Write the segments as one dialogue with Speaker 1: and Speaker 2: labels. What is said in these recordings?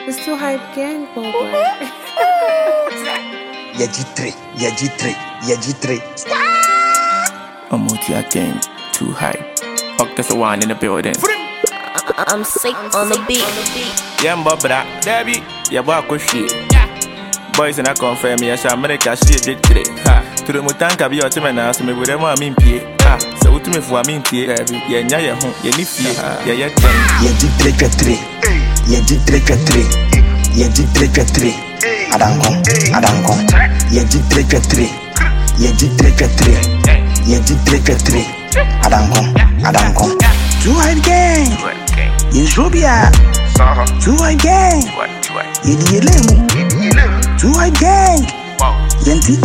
Speaker 1: It's too hype gang, boy.
Speaker 2: Yaji3.
Speaker 3: I'm Motia Gang, too high. That's the one in the building.
Speaker 4: I'm sick on the beat.
Speaker 3: Yeah, Bobra, Debbie, yeah, Bako shit. Boys and I confirm me, I shall make a shit did today. To the Mutanka be your team and ask me with them, I mean, P. So to me for me, P. Yeah, yeah, home, yeah, Niffy, yeah,
Speaker 2: Yaji3. Adanko. Yaji3. Adanko. Too hype gang. Yeshobia. Too hype gang. Yedielemu. Too hype gang. Yenti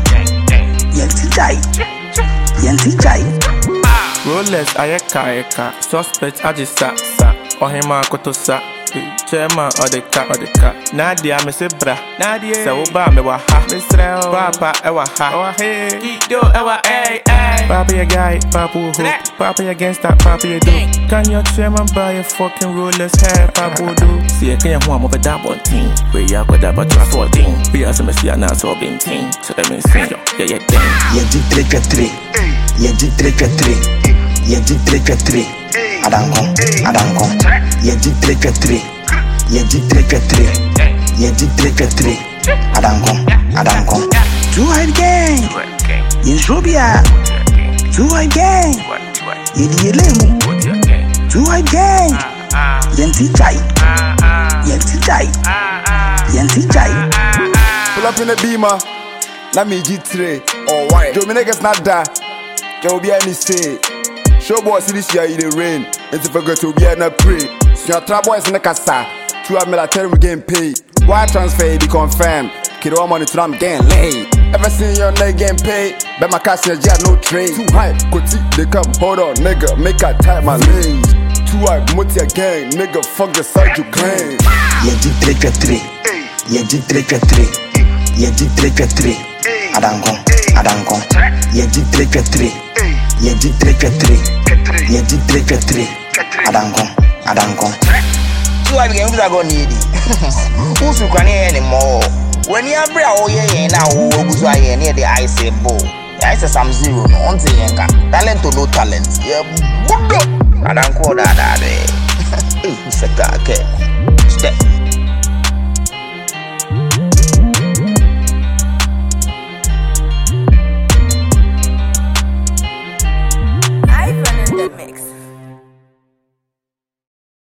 Speaker 2: chai.
Speaker 3: Rolex, ayeka. Suspect, ajisa. Ohima kotosa. Chairman of the car. Nadia, me se bra. Nadia, so ba me wa ha. Misrel, papa, ewa ha. Hey, Kido, ewa ay. Papa, your guy, papa, who? Papa, against that, papa, you do. Can your chairman buy a fucking Rolex hair, papa, do? See, I can't want over that one team. We are got that, but you're 14. We are some see, I'm not so being team. So let me sing, yeah, dang.
Speaker 2: Yaji3. Adanko. Yaji3. Adanko. Too hype gang. Yeshobia. Too hype gang. Yedielemu. Too hype gang. Yenti chai.
Speaker 5: Pull up in a beamer. Let me G3 or white. Joe niggas not that. Joe be any say. Show boy see this year in the rain. It's forgot to be an pray. So your trap boys in the casa. 2 hours military we getting paid. Why transfer be confirmed? Kid all money to them getting laid. Ever seen your nigga getting paid? Bet my cash in jet no trade. Too hype, Koti, they come hold on, nigga. Make I type my lanes. Too hype, Motia gang, nigga. Fuck the side you claim.
Speaker 2: Yaji3. Adanko. Yaji3. Adanko.
Speaker 6: So I begin to go needy. Who's you can't hear anymore? When you are all year now, who's I near the ice ball? I say some zero, on the yanka. Talent to no talent. Yeah, I don't call that. It's a car. Step.